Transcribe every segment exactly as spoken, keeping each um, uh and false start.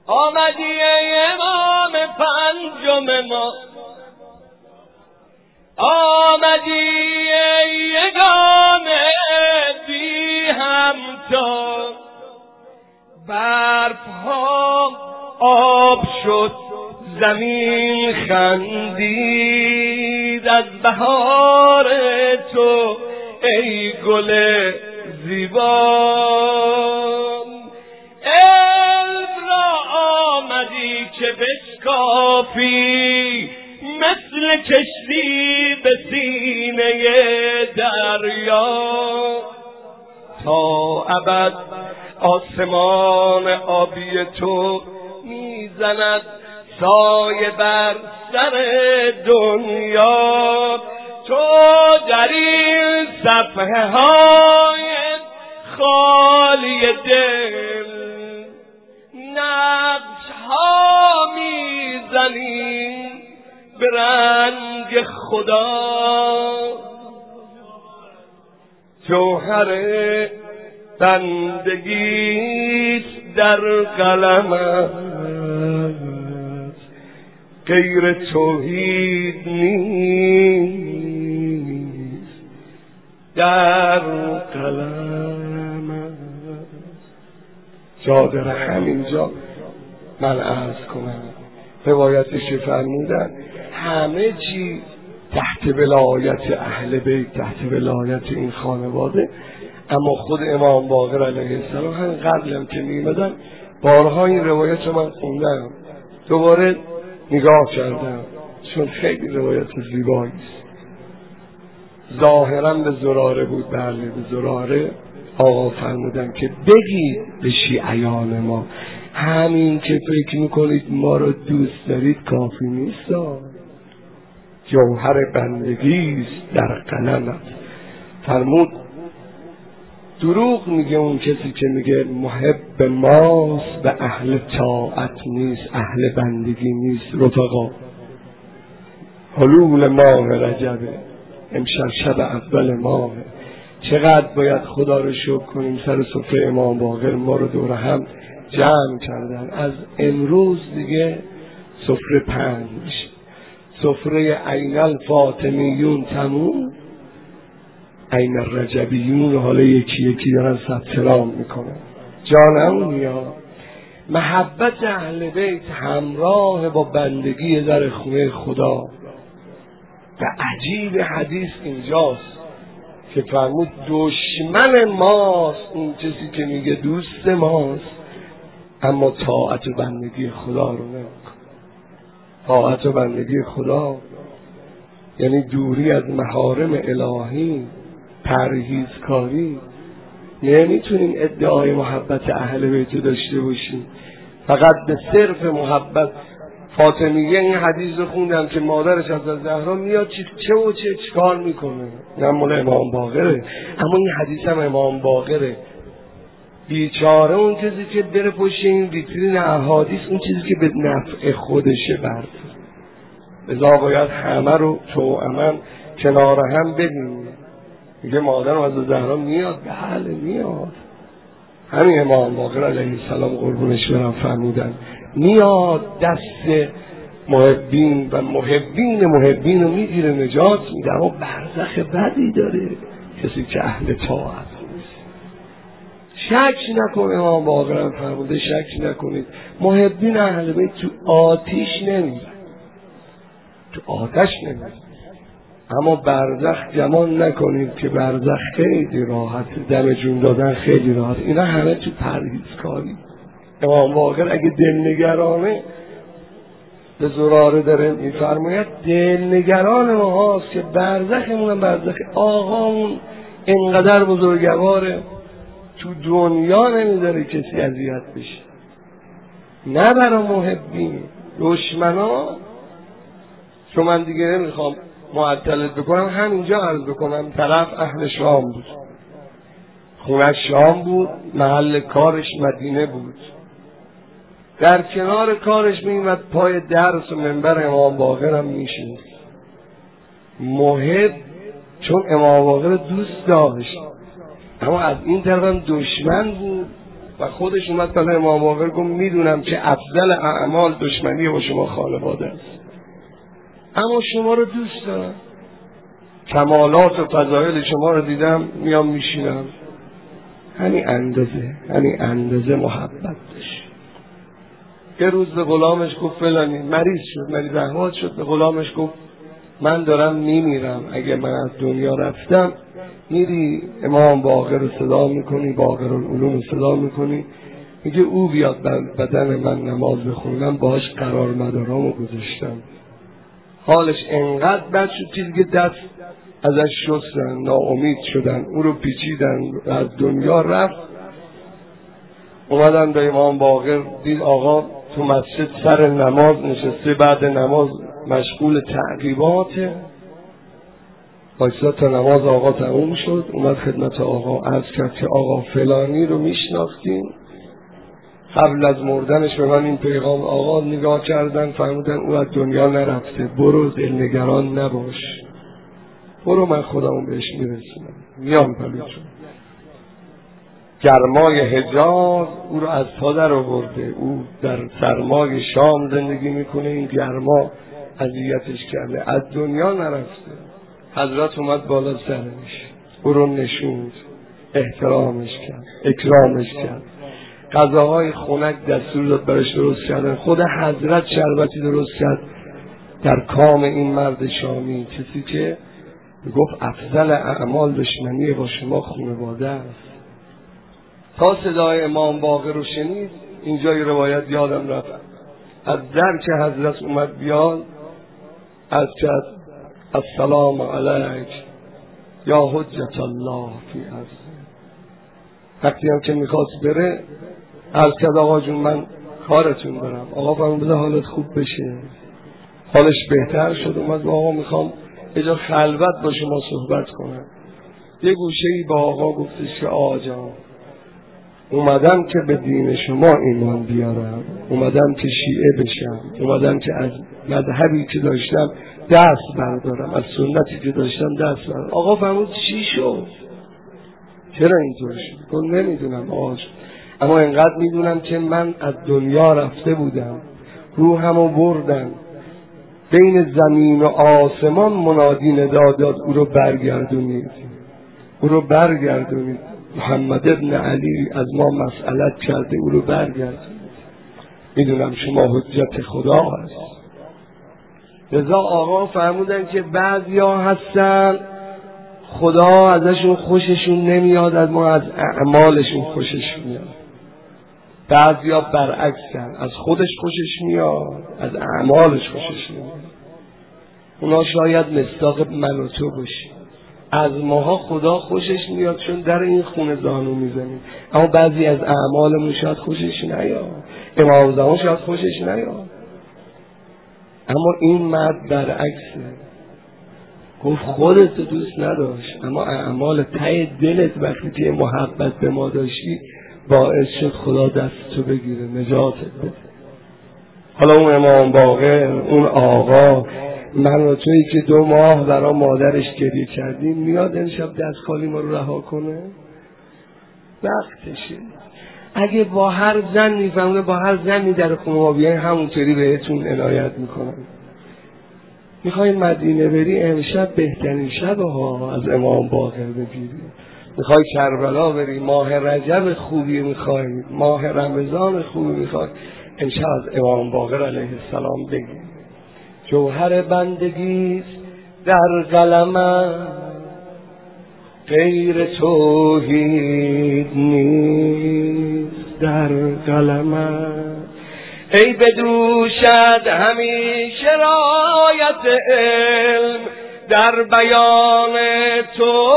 آمدی ای امام پنجم ما، آمدی ای یگانه بی همتا، برفها آب شد زمین خندید از بهار تو ای گل زیبا. علم را آمدی که بشکافی مثل کشتی به سینه دریا، تا ابد آسمان آبی تو میزند سایه بر سر دنیا. تو در این صفحه های خالی دل نقش ها میزنی به رنگ خدا. جوهر بندگیست در قلمت، غیر توحید نیست در قلمت. جا داره همینجا من عرض کنم، روایتش فرمودن همه چی تحت ولایت اهل بیت، تحت ولایت این خانواده، اما خود امام باقر علیه السلام همین قبلم که میمدن بارها این روایت رو من خوندم، دوباره نگاه کردم، چون خیلی روایت زیبایی است. ظاهرا به زراره بود، بله به زراره آقا فرمودن که بگید به شیعیان ما همین که فکر میکنید ما رو دوست دارید کافی نیست، جوهر بندگیست در قلمت. فرمود دروغ میگه اون کسی که میگه محب ماست به اهل طاعت نیست، اهل بندگی نیست. رفقا حلول ماه رجبه، امشب شب اول ماه، چقدر باید خدا رو شکر کنیم سر سفره امام باقر ما رو دور هم جمع کردن. از امروز دیگه سفره پنج میشه، سفره عین الفاطمیون تموم، عین الرجبیون حالا یکی یکی دارن ثبت نام میکنن. جانمونیا محبت اهل بیت همراه با بندگی در خونه خدا. و عجیب حدیث اینجاست که فرمود دشمن ماست اون کسی که میگه دوست ماست اما طاعت و بندگی خدا رو نمیکنه. طاعت و بندگی خدا یعنی دوری از محارم الهی، پرهیزکاری. نمیتونیم ادعای محبت اهل بیت داشته باشیم فقط به صرف محبت. فاطمیه این حدیث رو خوندم که مادرش از زهرا میاد چه و چه چکار میکنه، نه مال امام باقره، اما این حدیث هم امام باقره. بیچاره اون کسی که بره پشت این ویترین احادیث اون چیزی که به نفع خودشه برد. لذا باید همه رو توأمن کنار هم ببینیم. میگه مادرم از زهرا میاد، بله میاد. همین امام باقر علیه السلام قربونش برم فرمودن میاد دست محبین و محبین محبین رو میگیره نجات میده، اما برزخ بدی داره کسی که اهل طاعت نیست. شک نکن امام باقر فرموده، شک نکنید محبین اهل بیت تو آتیش نمیرن، تو آتش نمیرن، اما برزخ گمان نکنید که برزخ خیلی راحت، دم جون دادن خیلی راحت. اینا همه تو پرهیزکاری. امام باقر اگه دلنگرانه به زراره داره میفرماید دلنگران ما هاست که برزخمون هم برزخ آقامون اینقدر بزرگواره تو دنیا نمیذاره کسی اذیت بشه. نه برای محبین، دشمنا. چون من دیگه نمیخوام معطلت بکنم، همینجا عرض بکنم طرف اهل شام بود، خونه شام بود، محل کارش مدینه بود، در کنار کارش میمد پای درس و منبر امام باقر هم میشید. محب چون امام باقر دوست داشت، اما از این طرف هم دشمن بود و خودش اومد پس امام باقر گفت میدونم که افضل اعمال دشمنی با شما خانواده است، اما شما رو دوست دارم، کمالات و فضایل شما رو دیدم میام میشینم. همین اندازه همین اندازه محبت داشت. یه روز به غلامش گفت فلانی مریض شد، مریض احوال شد، به غلامش گفت من دارم میمیرم، اگه من از دنیا رفتم میری امام باقر رو صدا میکنی، باقر العلوم رو صدا میکنی، میگه او بیاد بدن من نماز بخونه، من باهاش قرار مدارامو گذاشتم. حالش انقدر بد شد چیزی که دست ازش شستن، ناامید شدن، او رو پیچیدن، از دنیا رفت. اومدن به امام باقر، دید آقا تو مسجد سر نماز نشسته، بعد نماز مشغول تعقیباته. وایساد تا نماز آقا تموم شد، اومد خدمت آقا عرض کرد که آقا فلانی رو میشناختیم، قبل از مردنش به من این پیغام آقا نگاه کردن فهمیدن او از دنیا نرفته، برو دلنگران نباش، برو من خودمون بهش میرسونم، میام پلوتون. گرمای حجاز او رو از پا در آورده، او در سرمای شام زندگی میکنه، این گرما اذیتش کرده، از دنیا نرفته. حضرت اومد بالا سرش، او رو نشوند، احترامش کرد، اکرامش کرد، غذاهای خنک دستور داد برش درست کردن. خود حضرت شربتی درست کرد در کام این مرد شامی، کسی که گفت افضل اعمال دشمنی با شما خانواده است. تا صدای امام باقر رو شنید، اینجای روایت یادم رفت، از در که حضرت اومد بیاد از کرد السلام علیک یا حجت الله فی ارض. وقتی هم که میخواست بره عرض کرد آقا جون من کارتون برم. آقا فرمود بذار حالت خوب بشه. حالش بهتر شد، اومد آقا میخوام یه جا خلوت با شما صحبت کنم. یه گوشه ای با آقا گفتش که آقا جان اومدم که به دین شما ایمان بیارم، اومدم که شیعه بشم، اومدم که از مذهبی که داشتم دست بردارم، از سنتی که داشتم دست بردارم. آقا فرمود چی شد؟ چرا اینطور شد؟ گفت نمیدونم آقا، اما اینقدر میدونم که من از دنیا رفته بودم، روحمو بردن، بین زمین و آسمان منادی ندا داد او رو برگردونید، او رو برگردونید. محمد ابن علی از ما مسئلت کرده، او رو برگردونید. میدونم شما حجت خدا هست. لذا آقا فرمودن که بعضیا هستن خدا ازشون خوششون نمیاد، از ما از اعمالشون خوشش میاد. بعضیا برعکسن، از خودش خوشش میاد، از اعمالش خوشش نمیاد. اونا شاید مصداق من و تو باشی. از ماها خدا خوشش میاد چون در این خونه زانو میزنیم، اما بعضی از اعمالمون شاید خوشش نیاد. امام زمان شاید خوشش نیاد، اما این مرد برعکسه. گفت خودت دوست نداشت، اما اعمال ته دلت وقتی که محبت به ما داشتی باعث شد خدا دست تو بگیره، نجاتت بده. حالا اون امام باقر، اون آقا، من و تویی که دو ماه برای مادرش گریه کردیم، میاد امشب دست خالی ما رو رها کنه؟ وقتشه. اگه با هر زن میفهمه، با هر زنی در خونه ما بیاین همونطوری بهتون عنایت میکنن. میخوای مدینه بری امشب بهترین شب ها از امام باقر بگیری. میخوای کربلا بری، ماه رجب خوبی میخوای، ماه رمضان خوبی میخوای، امشب از امام باقر علیه السلام بگیر. جوهر بندگیست در قلمم، غیر توحید نیست در قلمم. ای بدوشد همیشه رایت علم، در بیان تو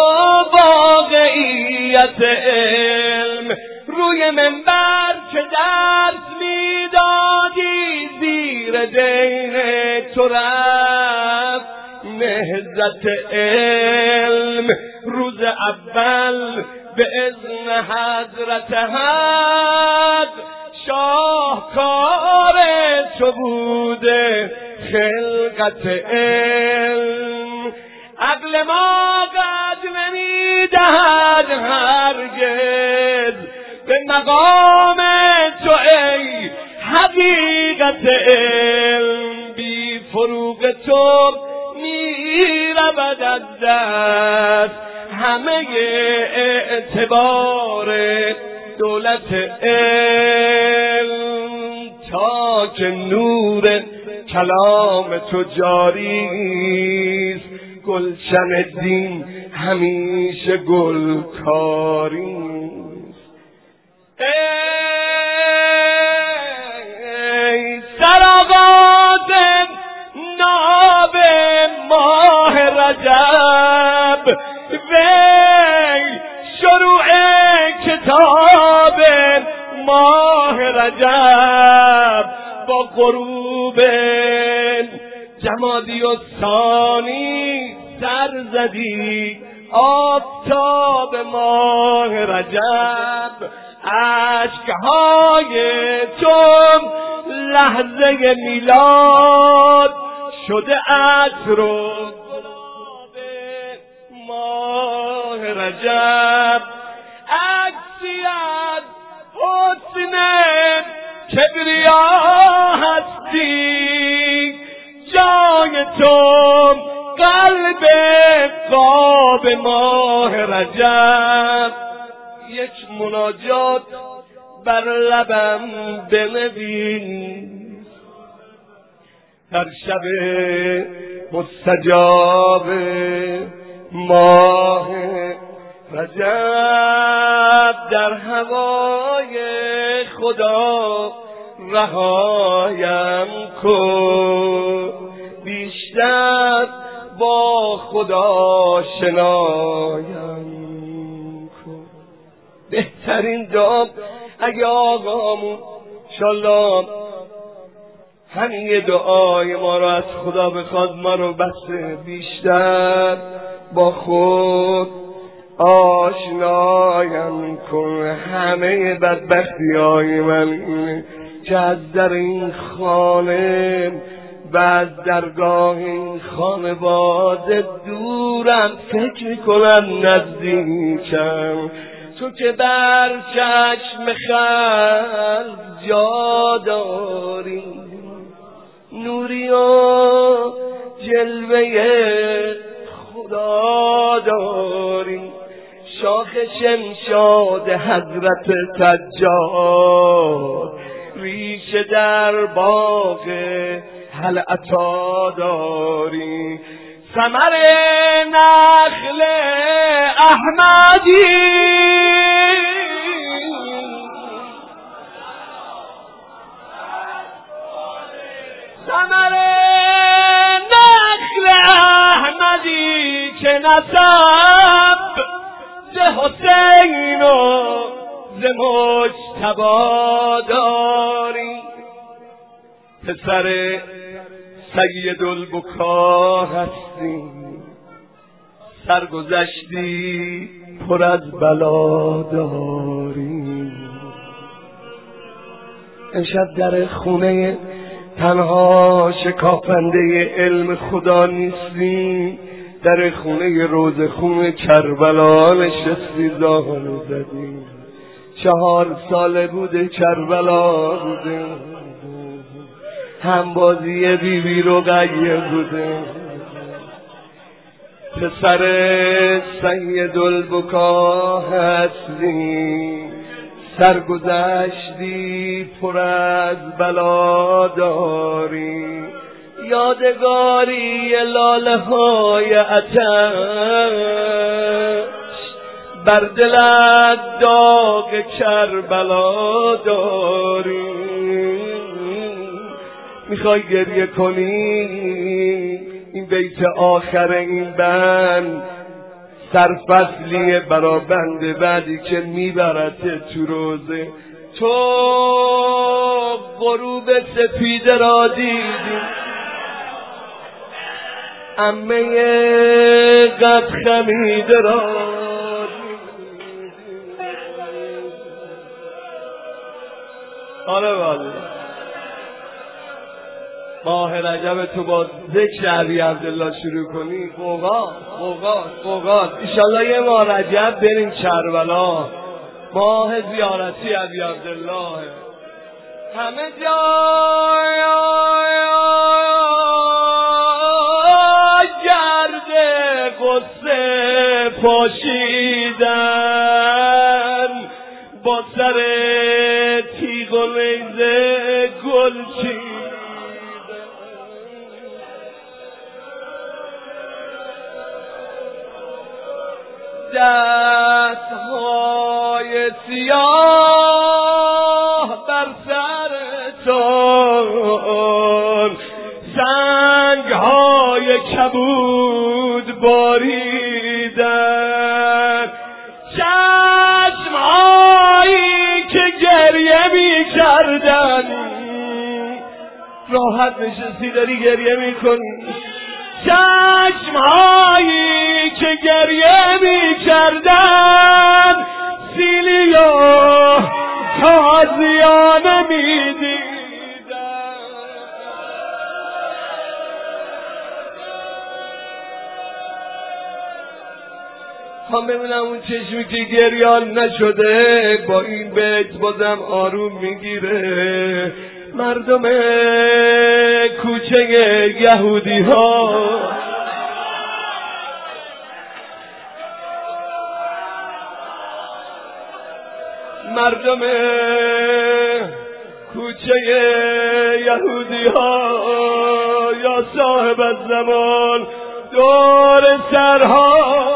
واقعیت علم. روی منبر که درس میدادی، زیر دین تو رفت نهضت علم. روز اول به اذن حضرت حق، شاهکار تو بوده خلقت علم. عقل ما قد نمیدهد هرگز به مقام تو ای حقیقت علم، بی فروغ تو می رود از دست همه اعتبار دولت علم، تا که نور کلام تو جاریست گلشن دین همیشه گلکاریست. ای سرآغاز ناب ماه رجب، وی شروع کتاب ماه رجب، با غروب جمادی و ثانی سر زدی آفتاب ماه رجب، اشکهای تو لحظه میلاد شده عطر و گلاب ماه رجب، عکسی از حسن کبریا هستی، جای تو قلب قاب ماه رجب. یک مناجات بر لبم بنویس در شب مستجاب ماه رجب، در هوای خدا رهایم کن، بیشتر با خدا شنایم کن. بهترین دعا اگه آقامون انشالله همین یه دعای ما رو از خدا بخواد، ما رو بس بیشتر با خود آشنایم کن. همه بدبختی های من اینه که از در این خانه و از درگاه این خانواده دورم، فکر میکنم نزدیکم، تو که بر چشم خلق جا داری، نوری و جلوه خدا داری، شاخ شمشاد حضرت سجاد، ریشه در باغ هل عطا داری، ثمر نخل احمدی، ثمر نخل احمدی که نسب ز حسین و ز مجتبی داری، پسر سید البکا هستی، سرگذشتی پر از بلا داری. امشب در خونه تنها شکافنده علم خدا نیستی، در خونه روزخون کربلا نشستی، زانو زدی، چهار ساله بوده کربلا بوده، همبازی بیبی رو قیه بوده، پسر سید البکا هستی، سرگذشتی پر از بلا داری، یادگاری لاله های آتش بر دلت داغ کربلا داری، میخوای گریه کنی این بیت آخر این بند سرفصلیه برا بنده بعدی که میبرد تو روزه. تو غروب سپیده را دیدی، عمه قد خمیده را دیدی. آره والله ماه رجب تو با ذکر علی عبدالله شروع کنی، قوقات قوقات قوقات. ایشالله یه ماه رجب بریم کربلا، ماه زیارتی ابی عبدالله همه جای گرد قصه پاشیدن با سر تیغ و نیزه گل چیدن دستهای سیاه بر سرتون سنگهای کبود باریدن چشمهایی که گریه می کردن راحت نشستی داری گریه می کنی چشمهایی که گریه می کردن سیلیا تازیانه می دیدن هم ببینم اون چشمی که گریان نشده با این بیت بازم آروم میگیره مردم کوچه یهودی ها مردم کوچه یهودی ها یا صاحب الزمان دور سرها